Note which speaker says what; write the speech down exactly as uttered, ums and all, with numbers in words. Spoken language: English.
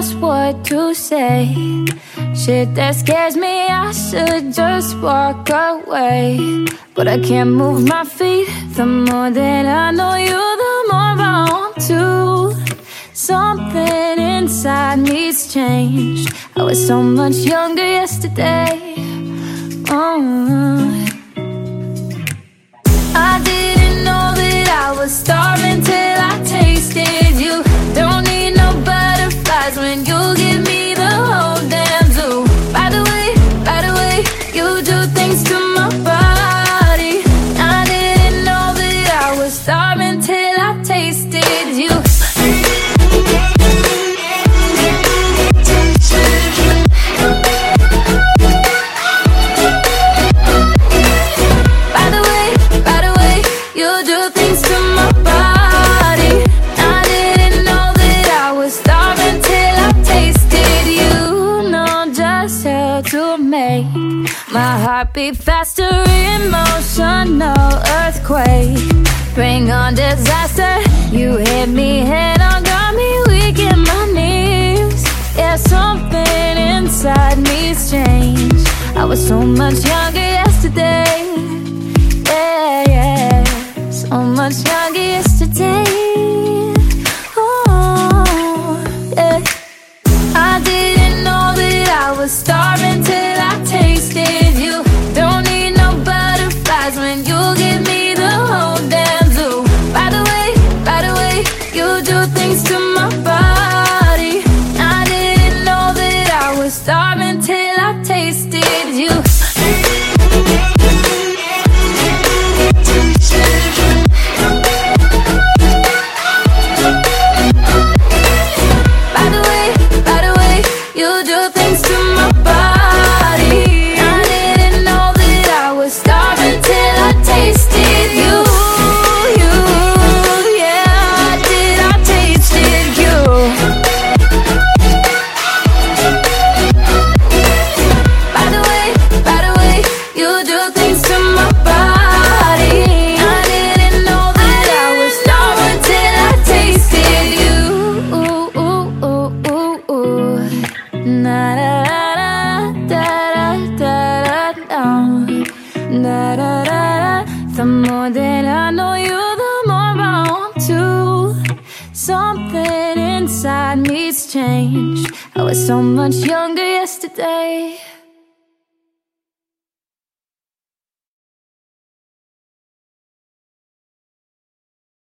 Speaker 1: just what to say. Shit that scares me, I should just walk away. But I can't move my feet. The more that I know you, the more I want to. Something inside me's changed. I was so much younger yesterday. Oh, I didn't know that I was starving till I tasted you. Don't need no butterflies when you give me the whole damn zoo. By the way, by the way, you do things to my body. I didn't know that I was starving till I tasted you. My heart beat faster, emotional earthquake. Bring on disaster. You hit me head on, got me weak in my knees. Yeah, something inside me's changed. I was so much younger yesterday. Yeah, yeah, so much younger yesterday. Oh, yeah. I didn't know that I was starving till I tasted you. Don't need no butterflies when you give me the whole damn zoo. By the way, by the way, you do things to my body. I didn't know that I was starving till I tasted you. By the way, by the way, you do things to my body. The more that I know you, the more I want to. Something inside me's changed. I was so much younger yesterday.